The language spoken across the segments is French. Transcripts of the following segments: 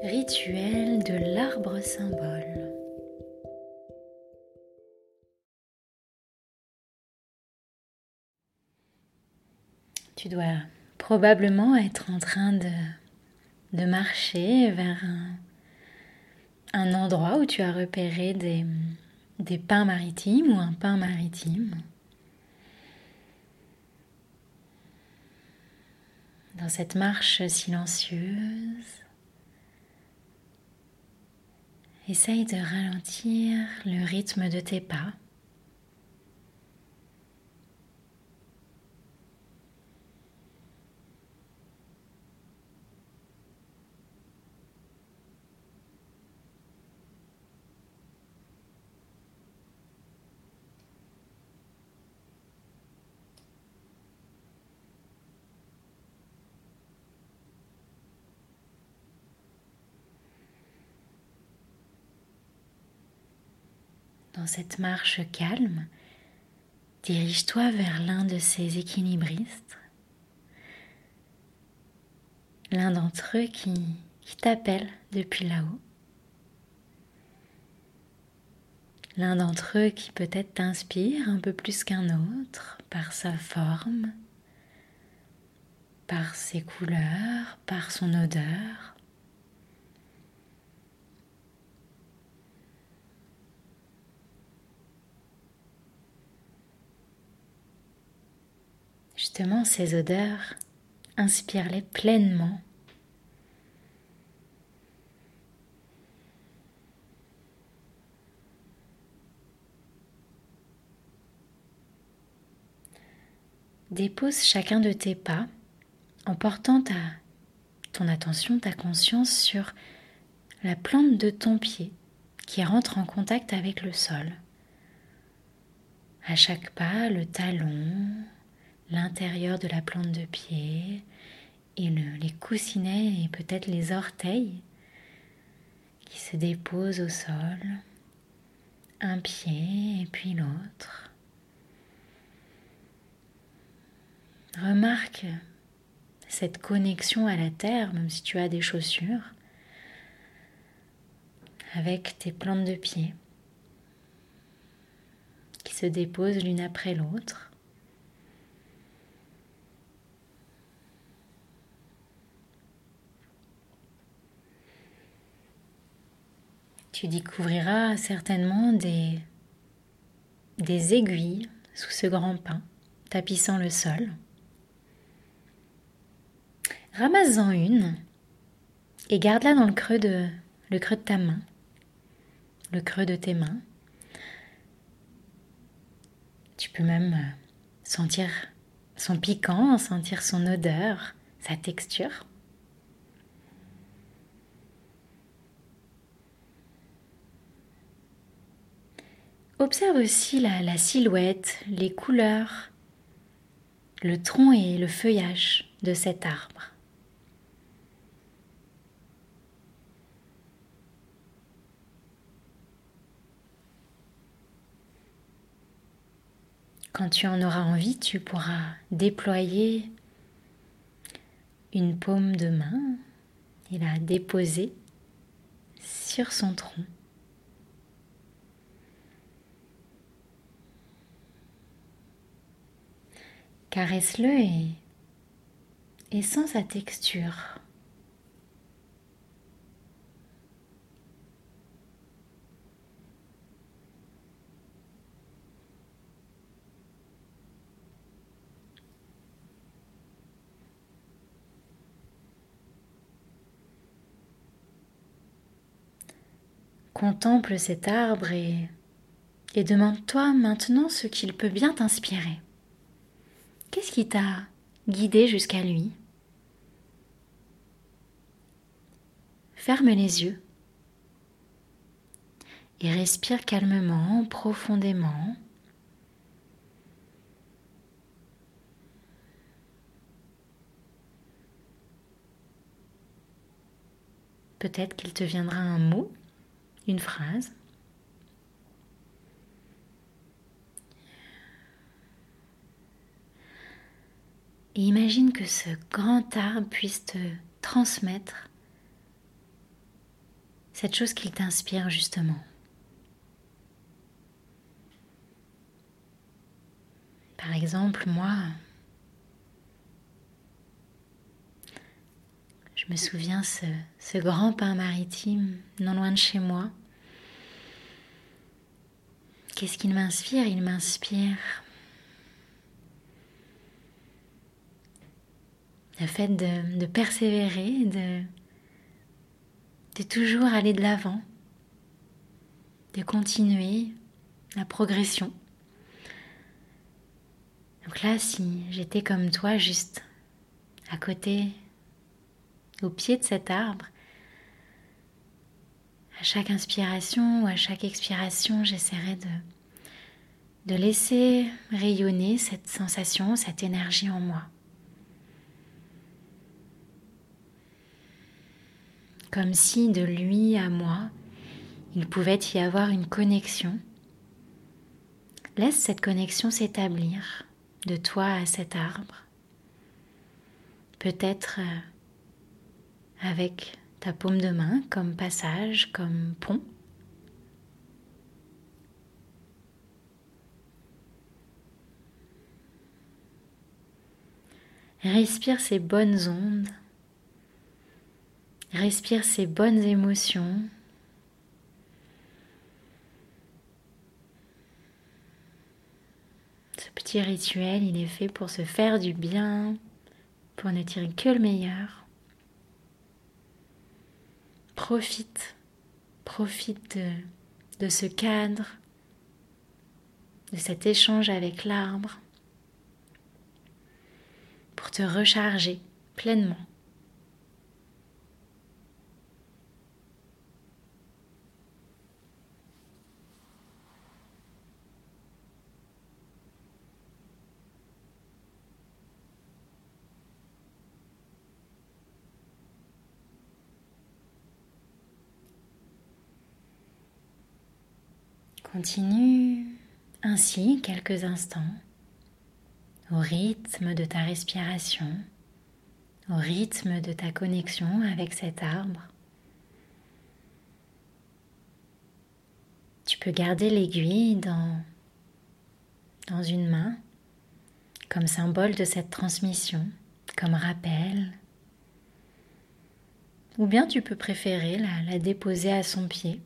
Rituel de l'arbre symbole. Tu dois probablement être en train de marcher vers un endroit où tu as repéré des pins maritimes ou un pin maritime. Dans cette marche silencieuse, essaye de ralentir le rythme de tes pas. Dans cette marche calme, dirige-toi vers l'un de ces équilibristes, l'un d'entre eux qui t'appelle depuis là-haut, l'un d'entre eux qui peut-être t'inspire un peu plus qu'un autre par sa forme, par ses couleurs, par son odeur. Justement, ces odeurs, inspire-les pleinement. Dépose chacun de tes pas en portant ton attention, ta conscience sur la plante de ton pied qui rentre en contact avec le sol. À chaque pas, le talon, l'intérieur de la plante de pied et les coussinets et peut-être les orteils qui se déposent au sol, un pied et puis l'autre. Remarque cette connexion à la terre, même si tu as des chaussures, avec tes plantes de pied qui se déposent l'une après l'autre. Tu découvriras certainement des aiguilles sous ce grand pin, tapissant le sol. Ramasse-en une et garde-la dans le creux de ta main, le creux de tes mains. Tu peux même sentir son piquant, sentir son odeur, sa texture. Observe aussi la silhouette, les couleurs, le tronc et le feuillage de cet arbre. Quand tu en auras envie, tu pourras déployer une paume de main et la déposer sur son tronc. Caresse-le et sens sa texture. Contemple cet arbre et demande-toi maintenant ce qu'il peut bien t'inspirer. Qu'est-ce qui t'a guidé jusqu'à lui ? Ferme les yeux et respire calmement, profondément. Peut-être qu'il te viendra un mot, une phrase. Et imagine que ce grand arbre puisse te transmettre cette chose qui t'inspire justement. Par exemple, moi, je me souviens ce grand pain maritime non loin de chez moi. Qu'est-ce qu'il m'inspire? Il m'inspire le fait de persévérer, de toujours aller de l'avant, de continuer la progression. Donc là, si j'étais comme toi, juste à côté, au pied de cet arbre, à chaque inspiration ou à chaque expiration, j'essaierais de laisser rayonner cette sensation, cette énergie en moi. Comme si de lui à moi, il pouvait y avoir une connexion. Laisse cette connexion s'établir de toi à cet arbre. Peut-être avec ta paume de main comme passage, comme pont. Respire ces bonnes ondes. Respire ces bonnes émotions. Ce petit rituel, il est fait pour se faire du bien, pour ne tirer que le meilleur. Profite de ce cadre, de cet échange avec l'arbre, pour te recharger pleinement. Continue ainsi quelques instants au rythme de ta respiration, au rythme de ta connexion avec cet arbre. Tu peux garder l'aiguille dans une main comme symbole de cette transmission, comme rappel. Ou bien tu peux préférer la déposer à son pied.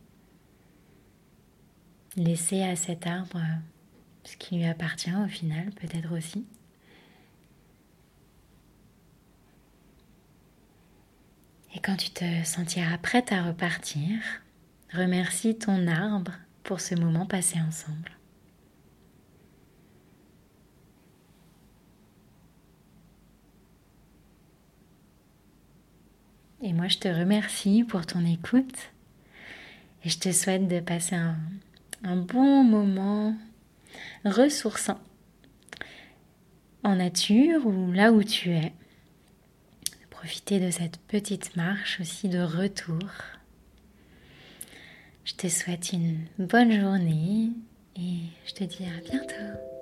Laisser à cet arbre ce qui lui appartient au final, peut-être aussi. Et quand tu te sentiras prête à repartir, remercie ton arbre pour ce moment passé ensemble. Et moi, je te remercie pour ton écoute et je te souhaite de passer un bon moment ressourçant en nature ou là où tu es. Profiter de cette petite marche aussi de retour. Je te souhaite une bonne journée et je te dis à bientôt.